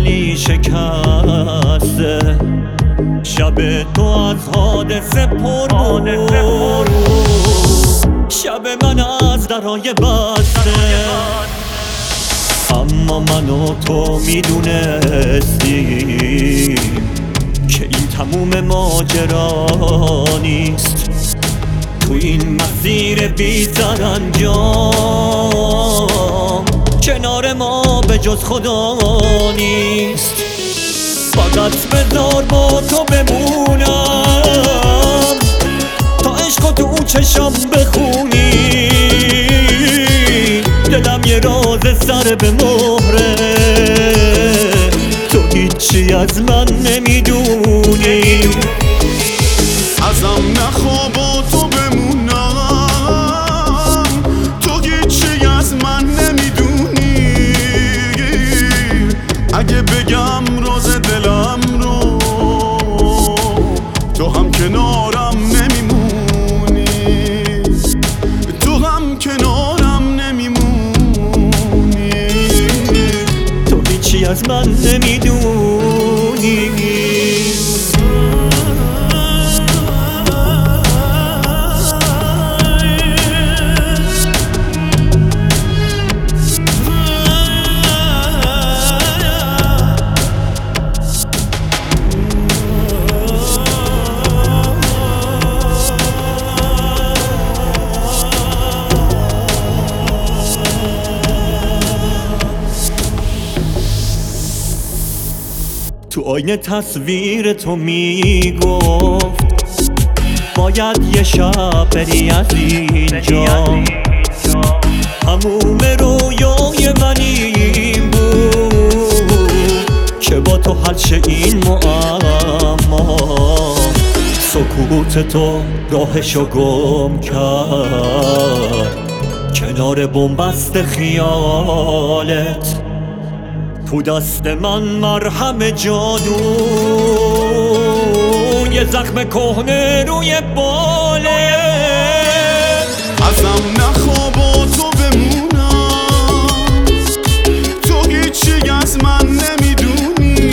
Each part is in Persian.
دلی شکسته، شب تو از حادثه پر بود، شب من از درهای بسته. اما من و تو میدونستیم که این تموم ماجرا نیست. تو این مسیر بی سرانجام کنار ما به جز خدا نیست. فقط بذار با تو بمونم تا عشق تو چشم بخونی. دلم یه راز سر به مهره، تو هیچی از من نمیدونی. ازم نخوا با تو بمونم، تو هیچی از من نمیدونی. اگه بگم راز دلم رو، تو هم کنارم نمیمونی، تو هم کنارم نمیمونی. تو هیچی از من نمیدونی. تو آینه تصویر تو میگفت باید یه شب بری از اینجا. هموم رویای من این بود که با تو حل شه این معما. سکوت تو راهشو گم کرد کنار بنبست خیالت. تو دست من مرهم جادو، یه زخم کهنه روی باله. ازم نخوا با تو بمونم، تو هیچی از من نمیدونی.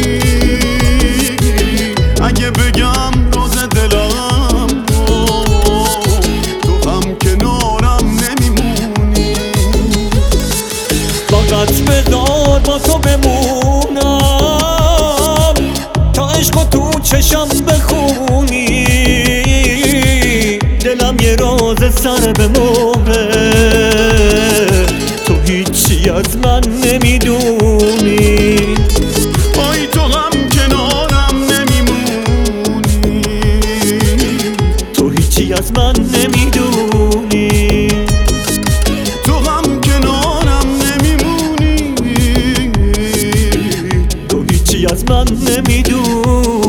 اگه بگم راز دلم رو، تو هم کنارم نمیمونی. فقط بذار با تو بمونم تا عشق تو چشم بخونی. دلم یه راز سر به مهره، تو هیچی از من نمیدونی. آی تو هم کنارم نمیمونی، تو هیچی از من نمیدونی. تو هم کنارم نمیمونی، تو هیچی از من نمیدونی.